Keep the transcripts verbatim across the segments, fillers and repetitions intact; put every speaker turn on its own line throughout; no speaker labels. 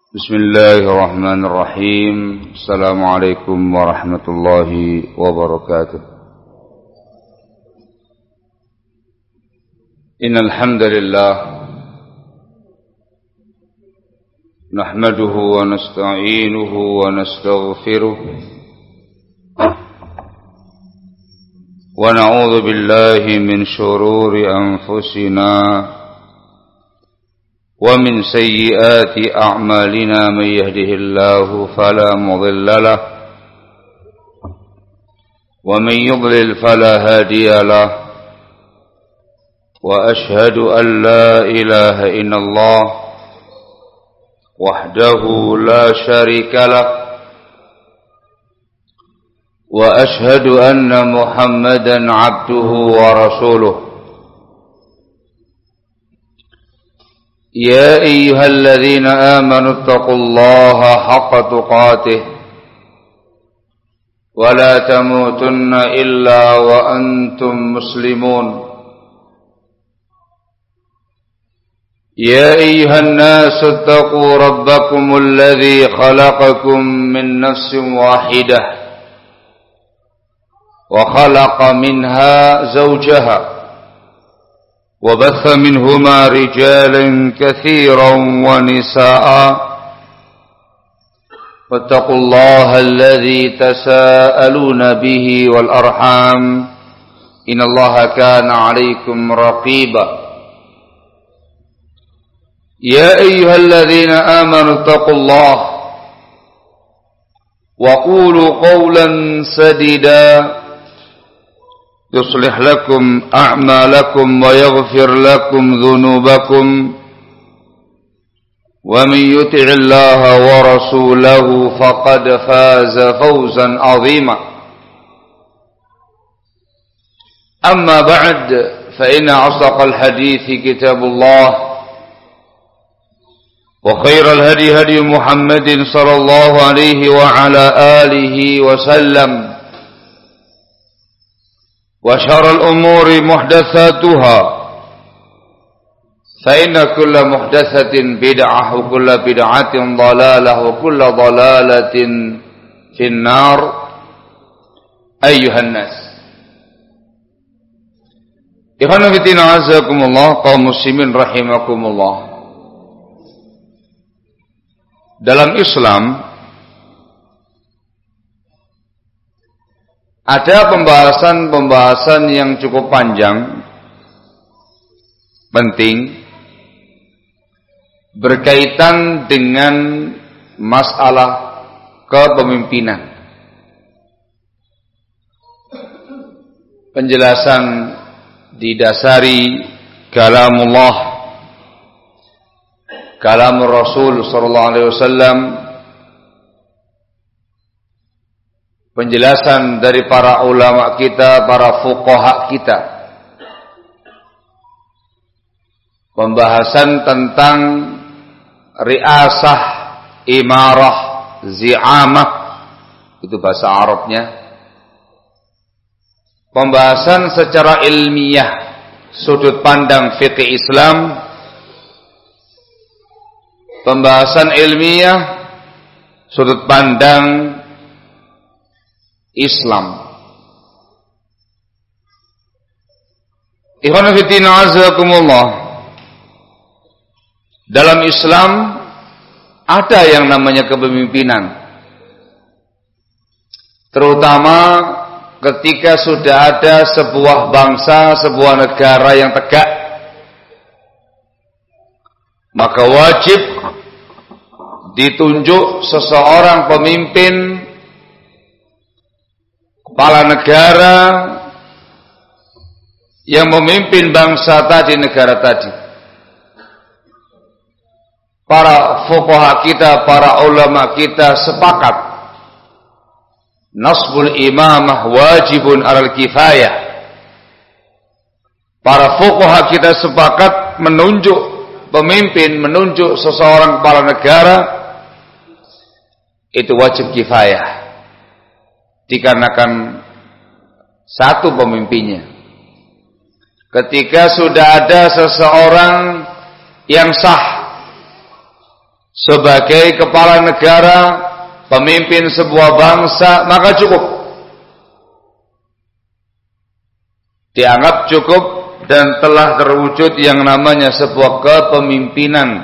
Bismillahirrahmanirrahim. Assalamualaikum warahmatullahi wabarakatuh. Innal hamdalillah nahmaduhu wa nasta'inuhu wa nastaghfiruh wa na'udzu billahi min shururi anfusina ومن سيئات أعمالنا من يهده الله فلا مضل له ومن يضلل فلا هادي له وأشهد أن لا إله إلا الله وحده لا شريك له وأشهد أن محمدا عبده ورسوله يا أيها الذين آمنوا اتقوا الله حق تقاته ولا تموتن إلا وأنتم مسلمون يا أيها الناس اتقوا ربكم الذي خلقكم من نفس واحدة وخلق منها زوجها وبث منهما رجالا كثيرا ونساء واتقوا الله الذي تساءلون به والأرحام إن الله كان عليكم رقيبا يا أيها الذين آمنوا اتقوا الله وقولوا قولا سديدا يصلح لكم أعمالكم ويغفر لكم ذنوبكم ومن يطع الله ورسوله فقد فاز فوزا عظيما أما بعد فإن أصدق الحديث كتاب الله وخير الهدي هدي محمد صلى الله عليه وعلى آله وسلم وشر الأمور محدثاتها فإن كل محدثة بدعة وكل بدعة ضلالة وكل ضلالة في النار أيها الناس. Ikhwan fillah azakumullah, kaum muslimin rahimakumullah. Dalam Islam ada pembahasan-pembahasan yang cukup panjang, penting, berkaitan dengan masalah kepemimpinan. Penjelasan didasari kalamullah, kalamur Rasul sallallahu alaihi wasallam, penjelasan dari para ulama kita, para fuqaha kita, pembahasan tentang riasah, imarah, zi'amah, itu bahasa Arabnya, pembahasan secara ilmiah, sudut pandang fikih Islam, pembahasan ilmiah, sudut pandang Islam. Ikhwan fillah azakumullah. Dalam Islam ada yang namanya kepemimpinan, terutama ketika sudah ada sebuah bangsa, sebuah negara yang tegak, maka wajib ditunjuk seseorang pemimpin, kepala negara yang memimpin bangsa tadi, negara tadi. Para fuqaha kita, para ulama kita sepakat nasbul imamah wajibun alal kifayah. Para fuqaha kita sepakat menunjuk pemimpin, menunjuk seseorang kepala negara itu wajib kifayah, dikarenakan satu pemimpinnya. Ketika sudah ada seseorang yang sah, sebagai kepala negara, pemimpin sebuah bangsa, maka cukup. Dianggap cukup dan telah terwujud yang namanya sebuah kepemimpinan.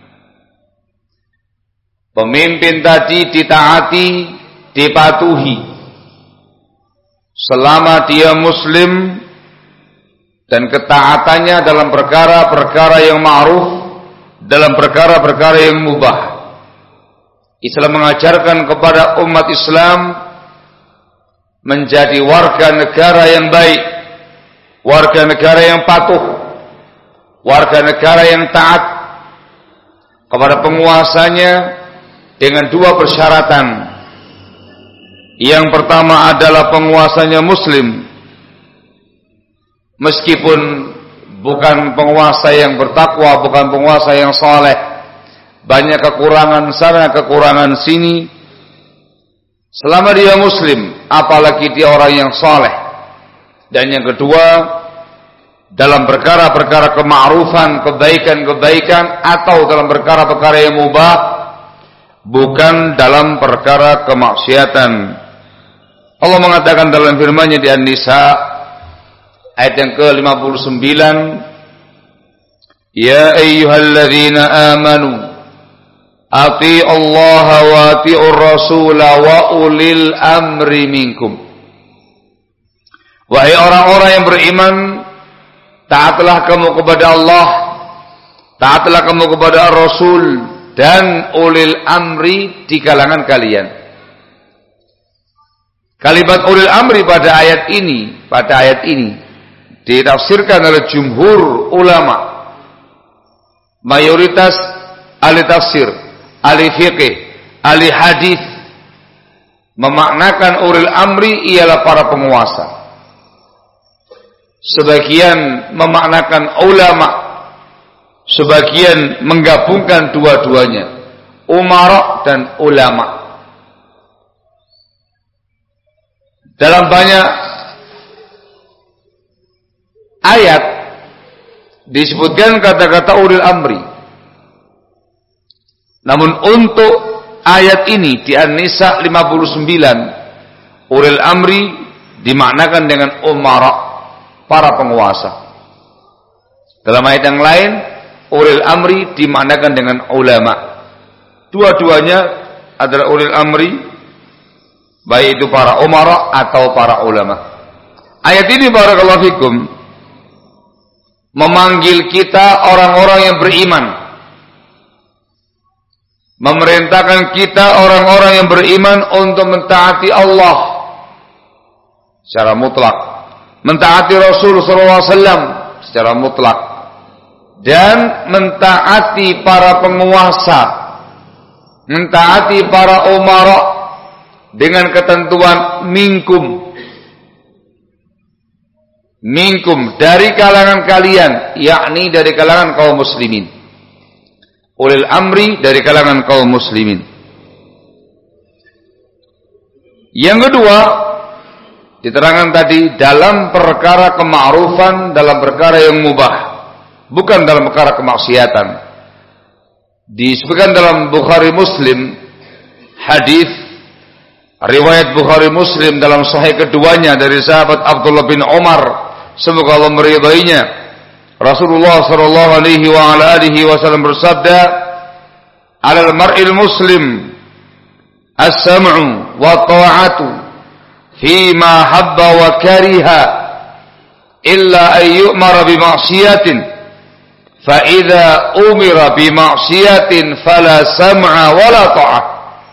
Pemimpin tadi ditaati, dipatuhi selama dia muslim dan ketaatannya dalam perkara-perkara yang ma'ruf, dalam perkara-perkara yang mubah. Islam mengajarkan kepada umat Islam menjadi warga negara yang baik, warga negara yang patuh, warga negara yang taat kepada penguasanya dengan dua persyaratan. Yang pertama adalah penguasanya muslim, meskipun bukan penguasa yang bertakwa, bukan penguasa yang saleh, banyak kekurangan sana, kekurangan sini. Selama dia muslim, apalagi dia orang yang saleh. Dan yang kedua, dalam perkara-perkara kema'rufan, kebaikan-kebaikan, atau dalam perkara-perkara yang mubah, bukan dalam perkara kemaksiatan. Allah mengatakan dalam firman-Nya di An-Nisa ayat yang ke lima puluh sembilan, ya ayyuhalladzina amanu ati'u Allah wa ati'ur rasul wa ulil amri minkum. Wahai orang-orang yang beriman, taatlah kamu kepada Allah, taatlah kamu kepada Rasul dan ulil amri di kalangan kalian. Kalimat ulil amri pada ayat ini, pada ayat ini ditafsirkan oleh jumhur ulama, mayoritas ahli tafsir, ahli fikih, ahli hadis, memaknakan ulil amri ialah para penguasa. Sebagian memaknakan ulama, sebagian menggabungkan dua-duanya, umara dan ulama. Dalam banyak ayat disebutkan kata-kata ulil amri. Namun untuk ayat ini di An-Nisa lima puluh sembilan, ulil amri dimaknakan dengan umara, para penguasa. Dalam ayat yang lain, ulil amri dimaknakan dengan ulama. Dua-duanya adalah ulil amri, baik itu para umara atau para ulama. Ayat ini barakallahu fikum memanggil kita orang-orang yang beriman, memerintahkan kita orang-orang yang beriman untuk mentaati Allah secara mutlak, mentaati Rasul sallallahu alaihi wasallam secara mutlak, dan mentaati para penguasa, mentaati para umara dengan ketentuan minkum, minkum dari kalangan kalian, yakni dari kalangan kaum muslimin. Ulil amri dari kalangan kaum muslimin. Yang kedua, diterangkan tadi dalam perkara kema'rufan, dalam perkara yang mubah, bukan dalam perkara kemaksiatan. Disebutkan dalam Bukhari Muslim hadis riwayat Bukhari Muslim dalam sahih keduanya dari sahabat Abdullah bin Umar, semoga Allah meridainya. Rasulullah sallallahu alaihi wa ala alihi wasallam bersabda, "Alal mar'il muslim as-sam'u wa ta'atu fi ma habba wa kariha illa an yu'mara bi ma'siyatin fa idza umira bi ma'siyatin fala sam'a wa la ta'ah."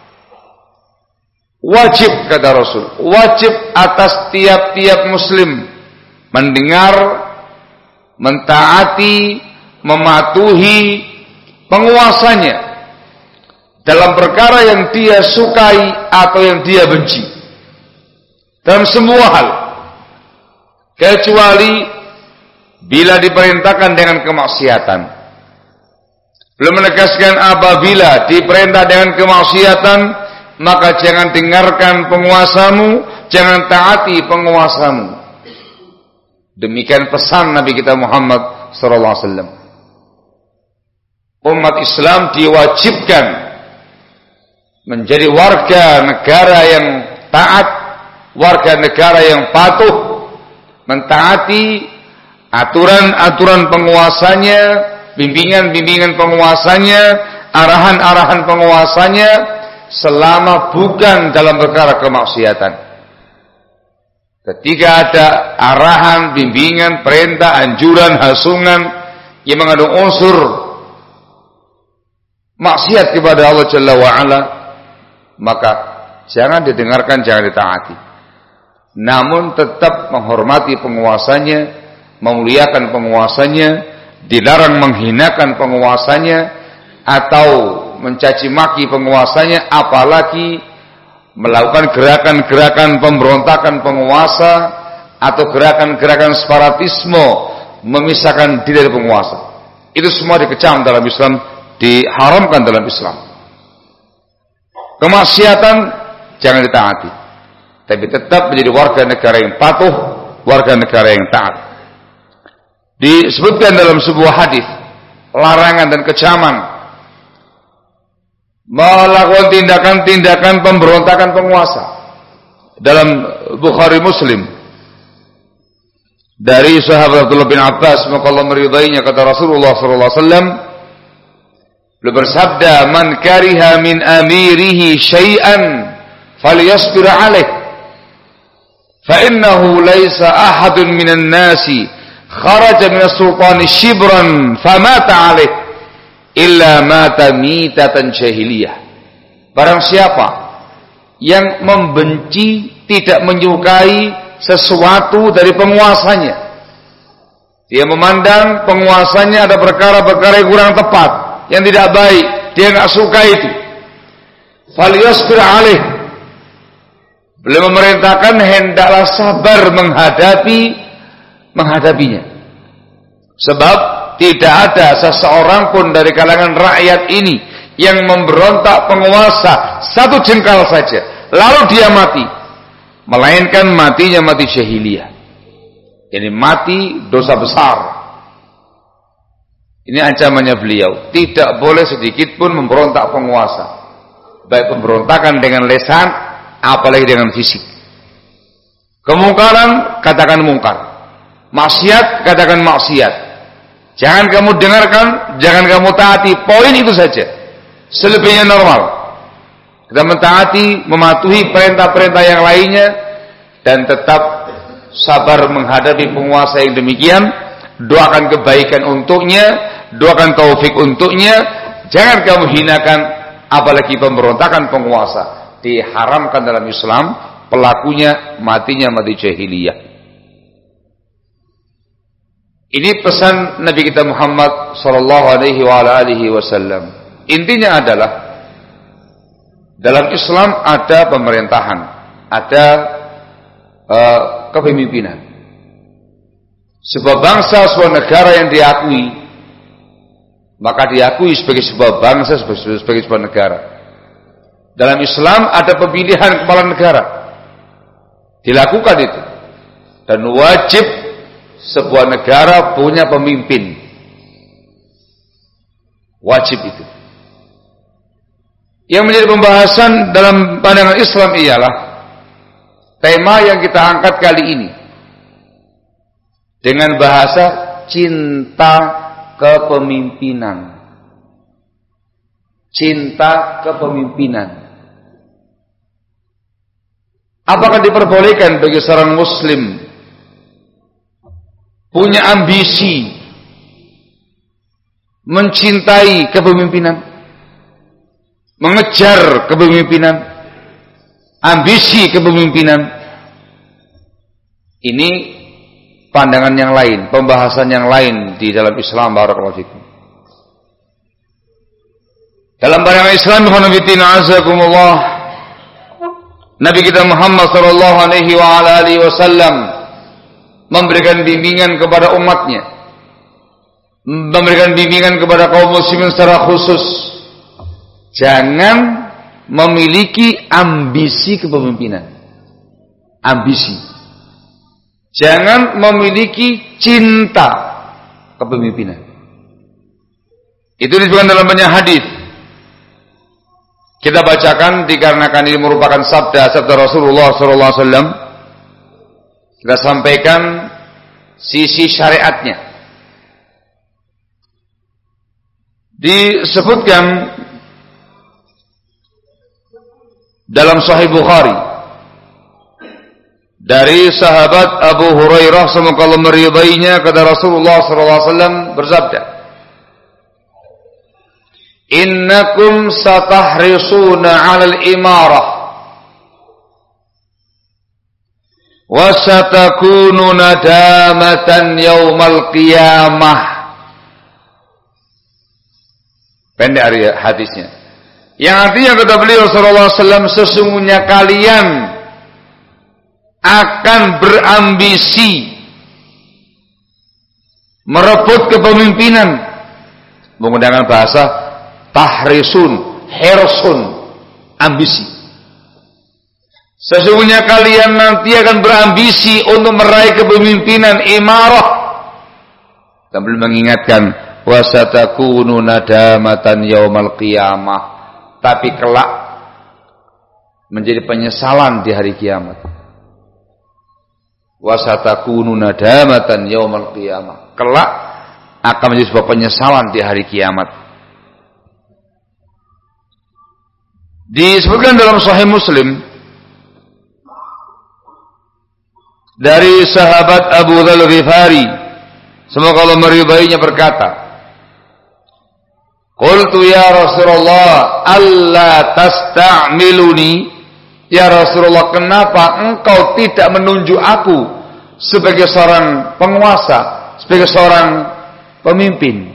Wajib, kata Rasul, wajib atas tiap-tiap muslim mendengar, mentaati, mematuhi penguasanya dalam perkara yang dia sukai atau yang dia benci, dalam semua hal, kecuali bila diperintahkan dengan kemaksiatan. Belum menegaskan apabila diperintah dengan kemaksiatan, maka jangan dengarkan penguasamu, jangan taati penguasamu. Demikian pesan Nabi kita Muhammad sallallahu alaihi wasallam. umat Islam diwajibkan menjadi warga negara yang taat, warga negara yang patuh, mentaati aturan-aturan penguasanya, bimbingan-bimbingan penguasanya, arahan-arahan penguasanya, selama bukan dalam perkara kemaksiatan. Ketika ada arahan, bimbingan, perintah, anjuran, hasungan yang mengandung unsur maksiat kepada Allah Jalla wa'ala, maka jangan didengarkan, jangan ditaati. Namun tetap menghormati penguasanya, memuliakan penguasanya, dilarang menghinakan penguasanya atau mencaci maki penguasanya, apalagi melakukan gerakan-gerakan pemberontakan penguasa atau gerakan-gerakan separatisme memisahkan diri dari penguasa. Itu semua dikecam dalam Islam, diharamkan dalam Islam. Kemaksiatan jangan ditaati, tapi tetap menjadi warga negara yang patuh, warga negara yang taat. Disebutkan dalam sebuah hadis larangan dan kecaman melakukan tindakan-tindakan pemberontakan penguasa. Dalam Bukhari Muslim dari sahabat Abdullah bin Abbas, maka Allah meridainya, kata Rasulullah sallallahu alaihi wasallam, beliau bersabda, "Man kariha min amirihi syai'an falyasbir 'alaih, fa innahu laisa ahadun minan nasi kharaja minas sultani shibran famata 'alaih illa mata mitatan jahiliyah." Barang siapa yang membenci, tidak menyukai sesuatu dari penguasanya, dia memandang penguasanya ada perkara-perkara yang kurang tepat, yang tidak baik, dia enggak suka itu, falyasbir 'alaih, beliau memerintahkan hendaklah sabar menghadapi menghadapinya. Sebab tidak ada seseorang pun dari kalangan rakyat ini yang memberontak penguasa satu jengkal saja lalu dia mati, melainkan matinya mati jahiliyah, ini mati dosa besar. Ini ancamannya beliau, tidak boleh sedikit pun memberontak penguasa, baik pemberontakan dengan lisan apalagi dengan fisik. Kemungkaran katakan mungkar, maksiat katakan maksiat, jangan kamu dengarkan, jangan kamu taati, poin itu saja. Selebihnya normal, kita mentaati, mematuhi perintah-perintah yang lainnya, dan tetap sabar menghadapi penguasa yang demikian. Doakan kebaikan untuknya, doakan taufik untuknya, jangan kamu hinakan, apalagi pemberontakan penguasa. Diharamkan dalam Islam, pelakunya matinya mati jahiliyah. Ini pesan Nabi kita Muhammad sallallahu alaihi wa alihi wasallam. Intinya adalah dalam Islam ada pemerintahan, ada uh, kepemimpinan. Sebuah bangsa, sebuah negara yang diakui, maka diakui sebagai sebuah bangsa, sebagai, sebagai sebuah negara. Dalam Islam ada pemilihan kepala negara, dilakukan itu, dan wajib sebuah negara punya pemimpin, wajib itu. Yang menjadi pembahasan dalam pandangan Islam ialah tema yang kita angkat kali ini dengan bahasa cinta kepemimpinan. Cinta kepemimpinan. Apakah diperbolehkan bagi seorang muslim punya ambisi mencintai kepemimpinan, mengejar kepemimpinan, ambisi kepemimpinan? Ini pandangan yang lain, pembahasan yang lain di dalam Islam. Barakallahu fikum. Dalam pandangan Islam, azakumullah, Nabi kita Muhammad sallallahu alaihi wa alihi wasallam memberikan bimbingan kepada umatnya, memberikan bimbingan kepada kaum muslimin secara khusus. Jangan memiliki ambisi kepemimpinan. Ambisi. Jangan memiliki cinta kepemimpinan. Itu disebutkan dalam banyak hadis. Kita bacakan dikarenakan ini merupakan sabda-sabda Rasulullah sallallahu alaihi wasallam. Kita sampaikan sisi syariatnya. Disebutkan dalam Sahih Bukhari dari sahabat Abu Hurairah semoga Allah meridainya, kata Rasulullah sallallahu alaihi wasallam bersabda, "Innakum satahrisuna 'alal imarah wa satakunu nadamatan yaumal qiyamah." Pendek hadisnya. Yang artinya kata beliau sallallahu alaihi wasallam, sesungguhnya kalian akan berambisi merebut kepemimpinan, menggunakan bahasa tahrisun, hirsun, ambisi. Sesungguhnya kalian nanti akan berambisi untuk meraih kepemimpinan, imarah. Sambil mengingatkan, wasatakunu nadamatan yaumal qiyamah, tapi kelak menjadi penyesalan di hari kiamat. Wasatakunu nadamatan yaumal qiyamah, kelak akan menjadi sebuah penyesalan di hari kiamat. Disebutkan dalam Sahih Muslim dari sahabat Abu Dzar Ghifari, semoga Allah meridainya, berkata, "Qultu ya Rasulullah, alla tasta'miluni?" Ya Rasulullah, kenapa engkau tidak menunjuk aku sebagai seorang penguasa, sebagai seorang pemimpin?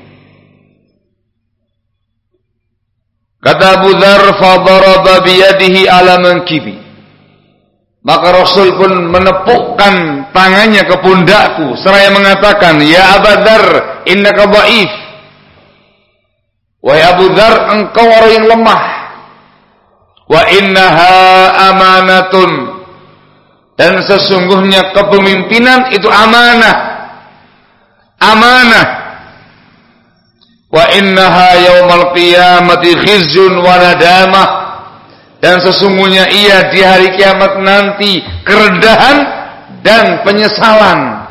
Kata Abu Dzar, "Fadaraba biyadihi ala mankibi." Maka Rasul pun menepukkan tangannya ke pundakku seraya mengatakan, "Ya Abu Dzar, innaka dhaif." Wahai Abu Dzar, engkau orang yang lemah. Wa innaha amanatun, dan sesungguhnya kepemimpinan itu amanah. Amanah. Wa innaha yaumal qiyamati khizyun wa nadamah, dan sesungguhnya ia di hari kiamat nanti kerendahan dan penyesalan.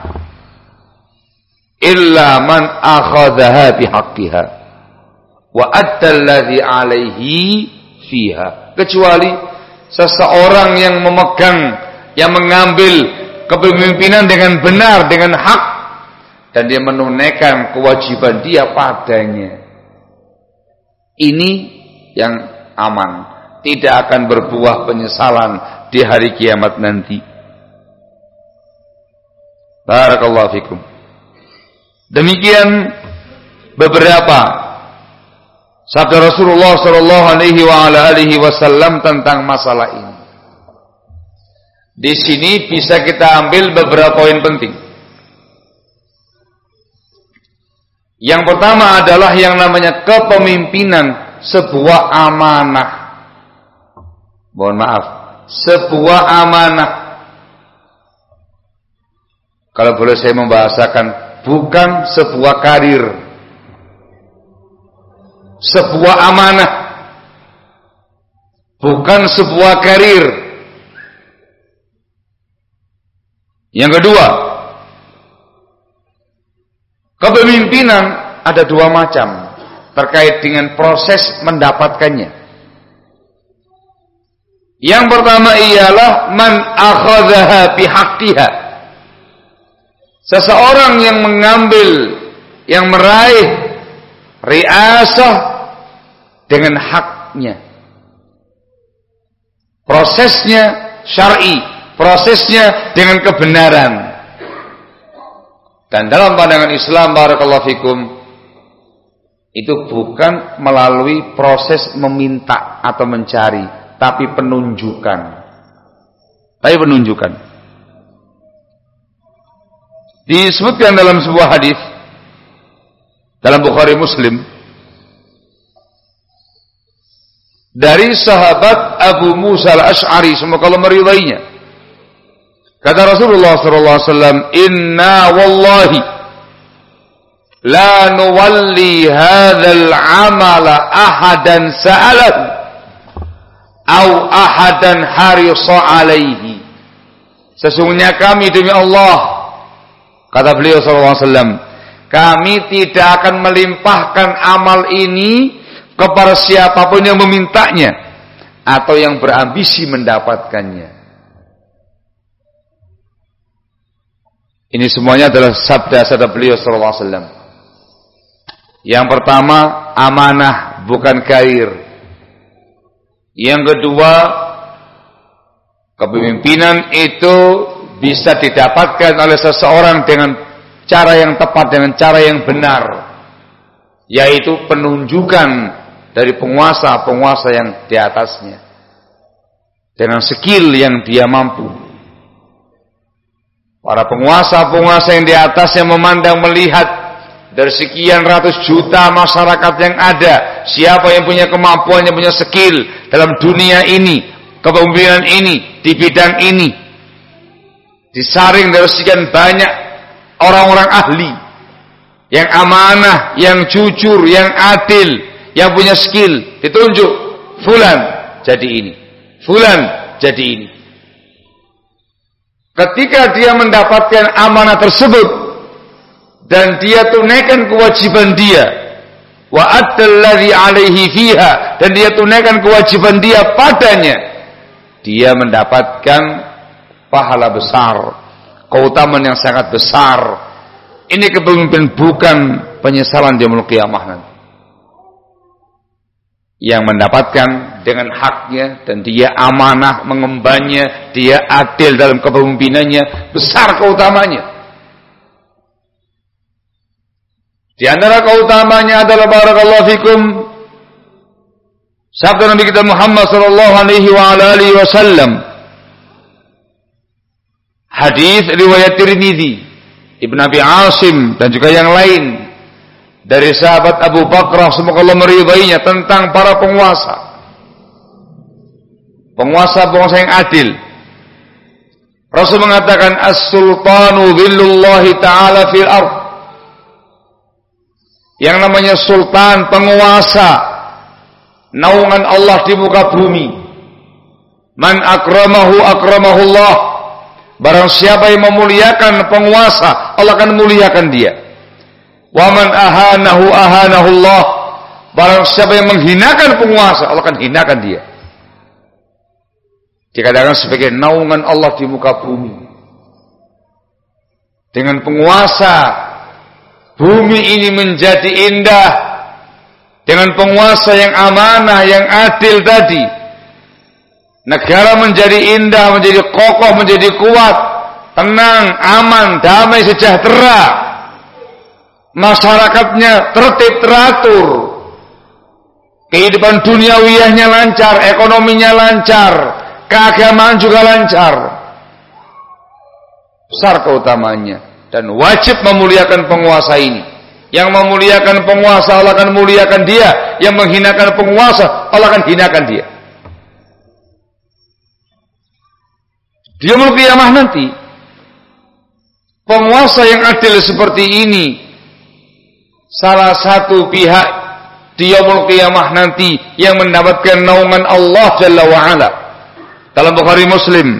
Illa man akhadhaha bihaqqiha wa addalladhi alaihi fiha, kecuali seseorang yang memegang, yang mengambil kepemimpinan dengan benar, dengan hak, dan dia menunaikan kewajiban dia padanya. Ini yang aman, tidak akan berbuah penyesalan di hari kiamat nanti. Barakallahu fikum. Demikian beberapa sabda Rasulullah sallallahu alaihi wa ala alihi wasallam tentang masalah ini. Di sini bisa kita ambil beberapa poin penting. Yang pertama adalah yang namanya kepemimpinan, sebuah amanah. Mohon maaf, sebuah amanah. Kalau boleh saya membahasakan, bukan sebuah karir, sebuah amanah, bukan sebuah karir. Yang kedua, kepemimpinan ada dua macam terkait dengan proses mendapatkannya. Yang pertama ialah man akhadhaha bihaqqiha, seseorang yang mengambil, yang meraih riasah dengan haknya. Prosesnya syar'i, prosesnya dengan kebenaran. Dan dalam pandangan Islam, barakallahu fikum, itu bukan melalui proses meminta atau mencari, tapi penunjukan. Tapi penunjukan. Disebutkan dalam sebuah hadis dalam Bukhari Muslim dari sahabat Abu Musa al-Ash'ari, semoga Allah meridainya, kata Rasulullah sallallahu alaihi wasallam, "Inna wallahi la nuwalli hadzal amala ahadan sa'alahu au ahadan harisa alaihi. Sesungguhnya kami demi Allah, kata beliau sallallahu alaihi wasallam, kami tidak akan melimpahkan amal ini kepada siapapun yang memintanya atau yang berambisi mendapatkannya. Ini semuanya adalah sabda-sabda beliau sallallahu alaihi wasallam. Yang pertama, amanah bukan karir. Yang kedua, kepemimpinan itu bisa didapatkan oleh seseorang dengan cara yang tepat, dengan cara yang benar, yaitu penunjukan dari penguasa-penguasa yang di atasnya dengan skill yang dia mampu. Para penguasa-penguasa yang di atasnya memandang melihat dari sekian ratus juta masyarakat yang ada, siapa yang punya kemampuan, yang punya skill dalam dunia ini, kepemimpinan ini, di bidang ini. Disaring dari sekian banyak orang-orang ahli yang amanah, yang jujur, yang adil, yang punya skill, ditunjuk, fulan jadi ini, fulan jadi ini. Ketika dia mendapatkan amanah tersebut dan dia tunaikan kewajiban dia, wa addalladzi alaihi fiha, dan dia tunaikan kewajiban dia padanya, dia mendapatkan pahala besar, keutamaan yang sangat besar. Ini kepemimpinan bukan penyesalan di yaumul qiyamah nanti. Yang mendapatkan dengan haknya dan dia amanah mengembannya, dia adil dalam kepemimpinannya, besar keutamanya. Di antara keutamanya adalah barakallahu fikum sabda Nabi kita Muhammad sallallahu alaihi wa ala alihi wasallam, hadis riwayat Tirmidzi, Ibnu Abi Asim dan juga yang lain dari sahabat Abu Bakar, semoga Allah meridainya, tentang para penguasa. Penguasa-penguasa yang adil. Rasul mengatakan, as-sultanu dhillullahi ta'ala fil ardh. Yang namanya sultan, penguasa, naungan Allah di muka bumi. Man akramahu akramahullah. Barang siapa yang memuliakan penguasa, Allah akan memuliakan dia. Wa man ahanahu ahanahullah. Barang siapa yang menghinakan penguasa, Allah akan hinakan dia. Dikatakan sebagai naungan Allah di muka bumi. Dengan penguasa, bumi ini menjadi indah. Dengan penguasa yang amanah, yang adil tadi, negara menjadi indah, menjadi kokoh, menjadi kuat, tenang, aman, damai, sejahtera. Masyarakatnya tertib, teratur, kehidupan duniawiyahnya lancar, ekonominya lancar, keagamaan juga lancar. Besar keutamanya dan wajib memuliakan penguasa ini. Yang memuliakan penguasa, Allah akan muliakan dia. Yang menghinakan penguasa, Allah akan hinakan dia. Di yaumul qiyamah nanti, penguasa yang adil seperti ini, salah satu pihak di yaumul qiyamah nanti yang mendapatkan naungan Allah Jalla wa'ala. Dalam Bukhari Muslim,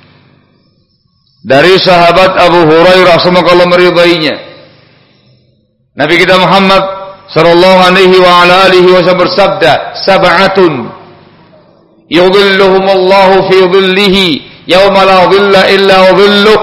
dari sahabat Abu Hurairah, semoga Allah meridainya, Nabi kita Muhammad sallallahu alaihi wa ala alihi wasallam bersabda, sab'atun yudhilluhumullahu fi dhillihi yauma la dhilla illa dhilluh.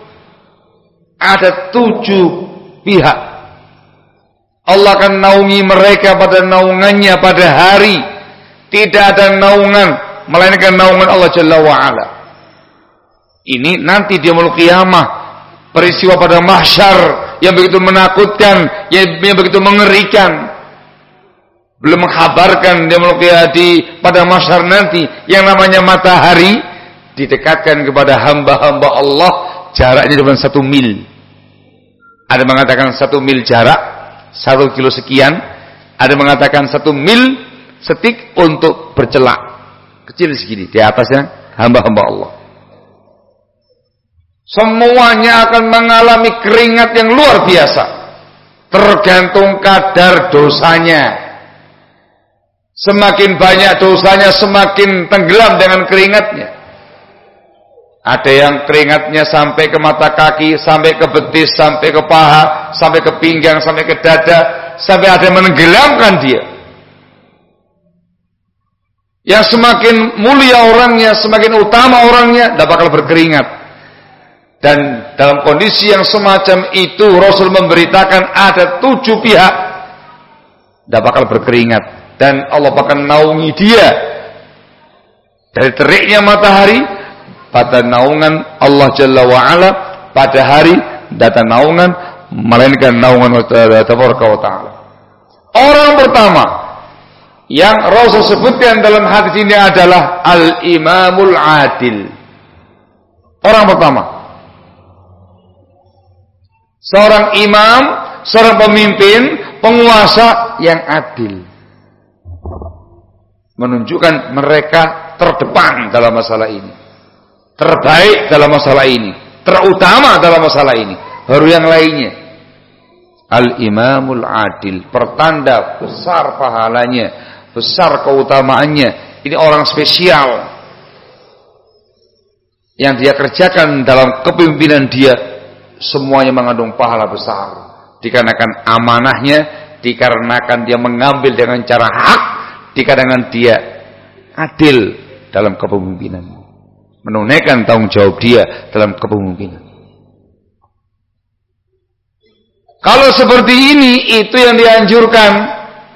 Ada tujuh pihak Allah akan naungi mereka pada naungannya pada hari tidak ada naungan melainkan naungan Allah Jalla wa'ala. Ini nanti di yaumul qiyamah, peristiwa pada mahsyar yang begitu menakutkan, yang, yang begitu mengerikan. Belum menghabarkan di yaumul qiyamah, di pada mahsyar nanti yang namanya matahari didekatkan kepada hamba-hamba Allah, jaraknya cuma satu mil. Ada mengatakan satu mil jarak, satu kilo sekian. Ada mengatakan satu mil setik untuk bercelak, kecil segini. Di atasnya hamba-hamba Allah. Semuanya akan mengalami keringat yang luar biasa. tergantung kadar dosanya. Semakin banyak dosanya, semakin tenggelam dengan keringatnya. Ada yang keringatnya sampai ke mata kaki, sampai ke betis, sampai ke paha, sampai ke pinggang, sampai ke dada, sampai ada yang menenggelamkan dia. Yang semakin mulia orangnya, semakin utama orangnya, tidak bakal berkeringat. Dan dalam kondisi yang semacam itu, Rasul memberitakan ada tujuh pihak tidak bakal berkeringat, dan Allah bakal naungi dia dari teriknya matahari pada naungan Allah Jalla wa'ala, pada hari datang naungan melainkan naungan Allah Ta'ala. Orang pertama yang Rasul sebutkan dalam hadis ini adalah Al-Imamul Adil. Orang pertama, seorang imam, seorang pemimpin, penguasa yang adil, menunjukkan mereka terdepan dalam masalah ini, terbaik dalam masalah ini, terutama dalam masalah ini, baru yang lainnya. Al-Imamul Adil, pertanda besar pahalanya, besar keutamaannya. Ini orang spesial yang dia kerjakan dalam kepemimpinan dia, semuanya mengandung pahala besar, dikarenakan amanahnya, dikarenakan dia mengambil dengan cara hak, dikarenakan dia adil dalam kepemimpinan, menunaikan tanggung jawab dia dalam kepemimpinan. Kalau seperti ini, itu yang dianjurkan.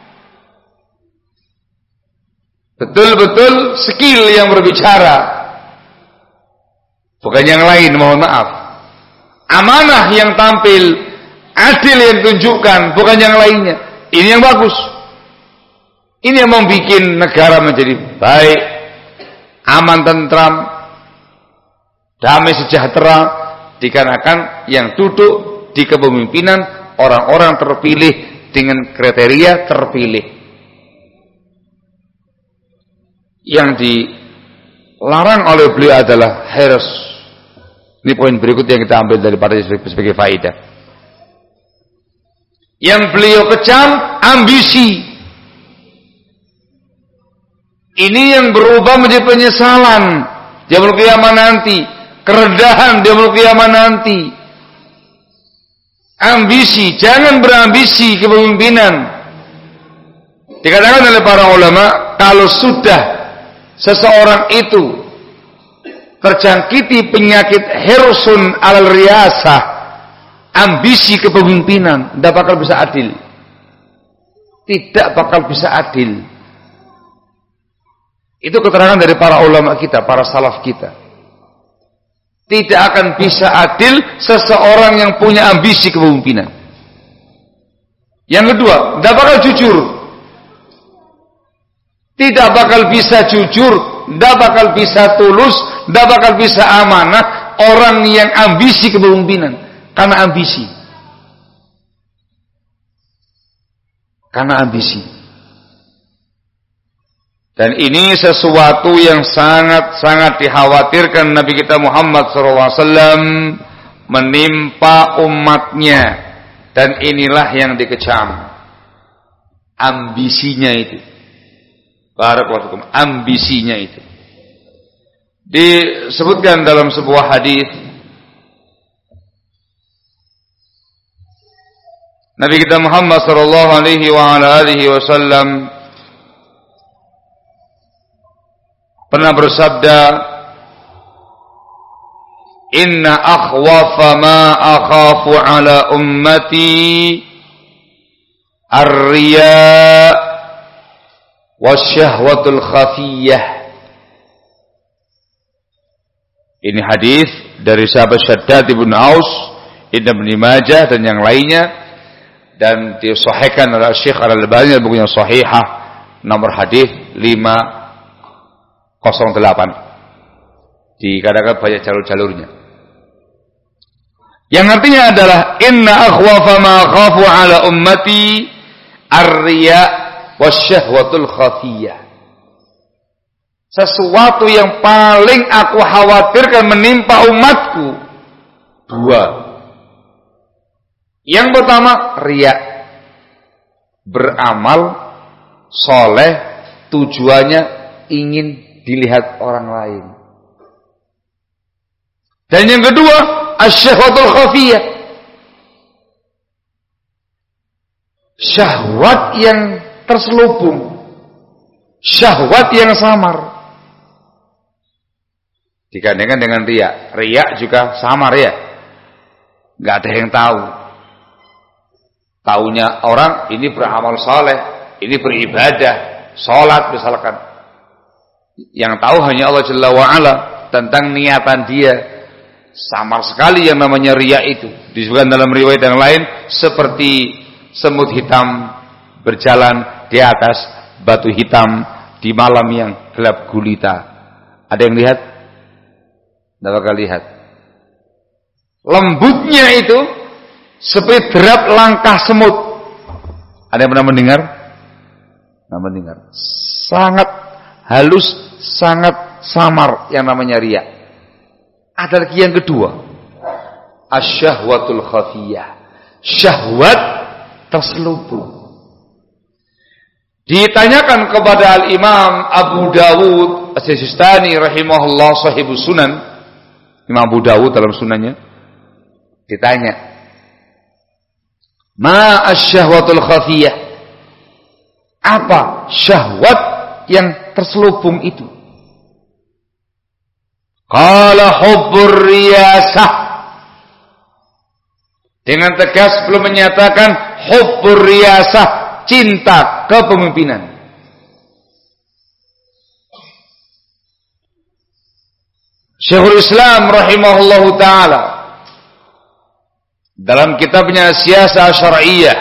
Betul-betul skill yang berbicara, bukan yang lain, mohon maaf. Amanah yang tampil, adil yang tunjukkan, bukan yang lainnya. Ini yang bagus. Ini yang membuat negara menjadi baik, aman, tentram, damai, sejahtera, dikarenakan yang duduk di kepemimpinan orang-orang terpilih dengan kriteria terpilih. Yang dilarang oleh beliau adalah hirs. Ini poin berikut yang kita ambil daripada sebagai faedah. Yang beliau kecam ambisi. Ini yang berubah menjadi penyesalan di yaumul qiyamah nanti, kerendahan di yaumul qiyamah nanti. Ambisi, jangan berambisi kepemimpinan. Dikatakan oleh para ulama, kalau sudah seseorang itu terjangkiti penyakit hirsun alal riyasah, ambisi kepemimpinan, tidak bakal bisa adil. Tidak bakal bisa adil. Itu keterangan dari para ulama kita, para salaf kita. Tidak akan bisa adil seseorang yang punya ambisi kepemimpinan. Yang kedua, tidak bakal jujur. Tidak bakal bisa jujur, tidak bakal bisa tulus, tidak bakal bisa amanah orang yang ambisi kepemimpinan. Karena ambisi. Karena ambisi. Dan ini sesuatu yang sangat-sangat dikhawatirkan Nabi kita Muhammad shallallahu alaihi wasallam menimpa umatnya. Dan inilah yang dikecam. Ambisinya itu. Barakallahu, ambisinya itu disebutkan dalam sebuah hadis Nabi kita Muhammad sallallahu alaihi wa ala alihi wasallam pernah bersabda, inna akhwafa ma akhafu ala ummati ar-riya wasyahwatul khafiyah. Ini hadis dari sahabat Syaddad bin Aus, Ibnu Majah dan yang lainnya, dan disahihkan oleh Syekh Al-Albani dalam bukunya Shahihah nomor hadis lima nol delapan. Dikatakan banyak jalur-jalurnya. Yang artinya adalah inna akhwafa ma khafu ala ummati ar-riya wasyahwatul khafiyah. Sesuatu yang paling aku khawatirkan menimpa umatku dua. Yang pertama, riya. beramal soleh tujuannya ingin dilihat orang lain. Dan yang kedua, asyahwatul khafiyah, syahwat yang terselubung, syahwat yang samar. Digandengkan dengan riya. Riya juga samar ya, nggak ada yang tahu. Taunya orang ini beramal soleh, ini beribadah, sholat misalkan. Yang tahu hanya Allah Jalla wa'ala tentang niatan dia. Samar sekali yang namanya riya itu. Disebutkan dalam riwayat yang lain seperti semut hitam berjalan di atas batu hitam di malam yang gelap gulita. Ada yang lihat? Tidak bakal lihat. Lembutnya itu seperti derap langkah semut. Ada yang pernah mendengar? Pernah mendengar. Sangat halus, sangat samar yang namanya riya. Ada lagi yang kedua, asyahwatul khafiyah, syahwat terselubung. Ditanyakan kepada Al-Imam Abu Dawud As-Sijistani rahimahullah sahibus sunan, Imam Abu Dawud dalam sunannya, ditanya, ma asyahwatul khafiyah, apa syahwat yang terselubung itu? Qala hubbur riyasah, dengan tegas belum menyatakan hubbur riyasah, cinta kepemimpinan. Syekhul Islam rahimahullahu ta'ala dalam kitabnya Siyasah Syar'iyyah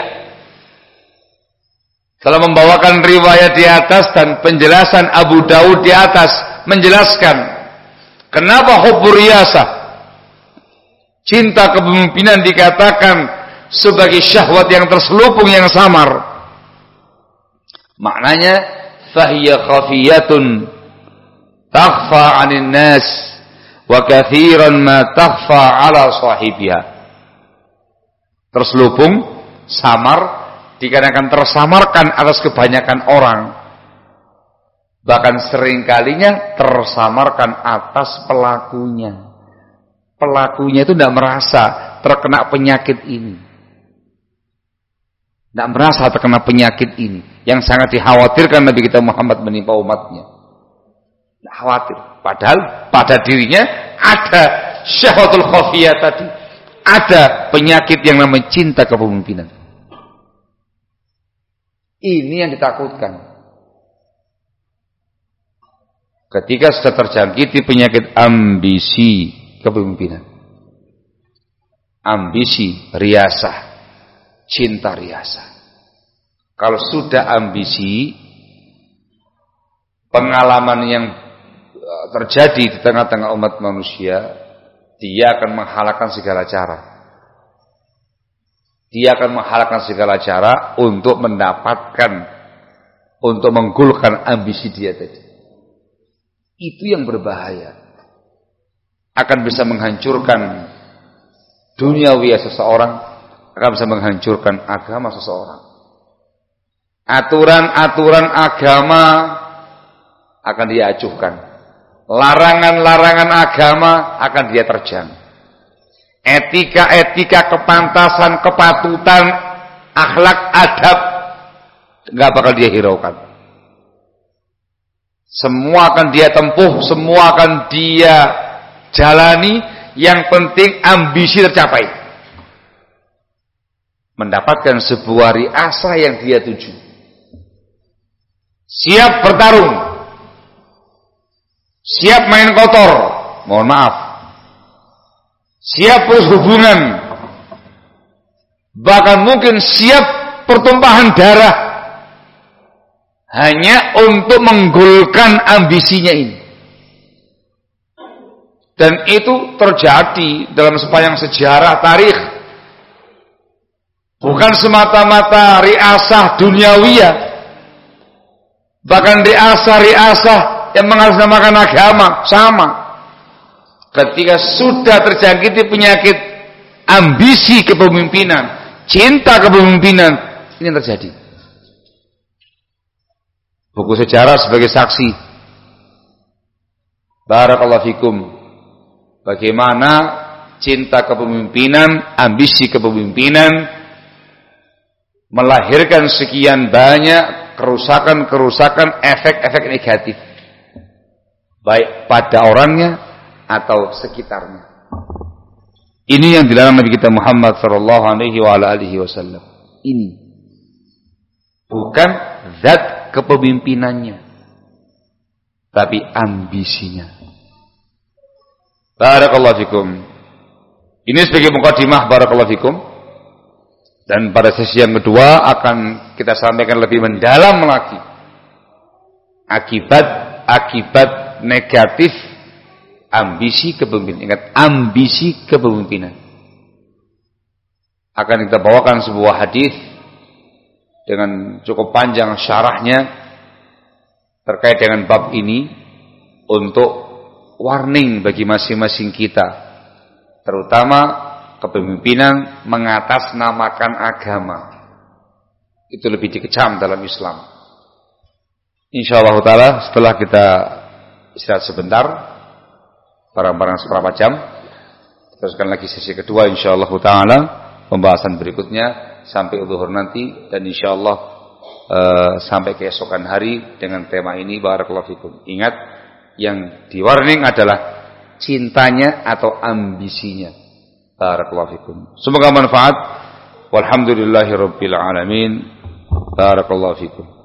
telah membawakan riwayat di atas dan penjelasan Abu Dawud di atas menjelaskan kenapa hubbur riyasah, cinta kepemimpinan, dikatakan sebagai syahwat yang terselubung yang samar. Maknanya fahiya khafiyatun takhfa 'anil nas wa katsiran ma takhfa 'ala sahibiha. Terselubung, samar, dikarenakan tersamarkan atas kebanyakan orang. Bahkan seringkalinya tersamarkan atas pelakunya. Pelakunya itu tidak merasa terkena penyakit ini. Tidak merasa terkena penyakit ini. Yang sangat dikhawatirkan Nabi kita Muhammad menimpa umatnya. Tidak khawatir. Padahal pada dirinya ada syahwatul khafiyah tadi. Ada penyakit yang namanya cinta kepemimpinan. Ini yang ditakutkan. Ketika sudah terjangkiti penyakit ambisi kepemimpinan, ambisi riyasah, cinta riyasah. Kalau sudah ambisi, pengalaman yang terjadi di tengah-tengah umat manusia, dia akan menghalalkan segala cara. Dia akan menghalalkan segala cara untuk mendapatkan, untuk menggulkan ambisi dia tadi. Itu yang berbahaya. Akan bisa menghancurkan duniawi seseorang, akan bisa menghancurkan agama seseorang. Aturan-aturan agama akan dia acuhkan. Larangan-larangan agama akan dia terjang. Etika-etika, kepantasan, kepatutan, akhlak, adab enggak bakal dia hiraukan. Semua akan dia tempuh, semua akan dia jalani. Yang penting ambisi tercapai, mendapatkan sebuah riasah yang dia tuju. Siap bertarung, siap main kotor, mohon maaf, siap berhubungan, bahkan mungkin siap pertumpahan darah, hanya untuk menggolkan ambisinya ini. Dan itu terjadi dalam sepanjang sejarah tarikh. Bukan semata-mata riasah duniawiyah, bahkan riasah-riasah yang mengatasnamakan agama sama. Ketika sudah terjangkiti penyakit ambisi kepemimpinan, cinta kepemimpinan, ini yang terjadi. buku sejarah sebagai saksi. Barakallahu fikum. Bagaimana cinta kepemimpinan, ambisi kepemimpinan melahirkan sekian banyak kerusakan-kerusakan, efek-efek negatif, baik pada orangnya atau sekitarnya. Ini yang dilarang Nabi kita Muhammad sallallahu alaihi wa alihi wasallam. Ini bukan zat kepemimpinannya, tapi ambisinya. Barakallahu fikum. Ini sebagai mukadimah, barakallahu fikum. Dan pada sesi yang kedua akan kita sampaikan lebih mendalam lagi akibat-akibat negatif ambisi kepemimpinan. Ingat, ambisi kepemimpinan. Akan kita bawakan sebuah hadis dengan cukup panjang syarahnya terkait dengan bab ini untuk warning bagi masing-masing kita, terutama kepemimpinan mengatasnamakan agama. Itu lebih dikecam dalam Islam. Insyaallah taala setelah kita istirahat sebentar, barang-barang seberapa jam, teruskan lagi sesi kedua insyaallah taala, pembahasan berikutnya sampai zuhur nanti, dan insyaallah uh, sampai keesokan hari dengan tema ini. Barakallahu fikum. Ingat, yang di-warning adalah cintanya atau ambisinya. Barakallahu fikum. Semoga manfaat. Walhamdulillahirabbil alamin. Barakallahu fikum.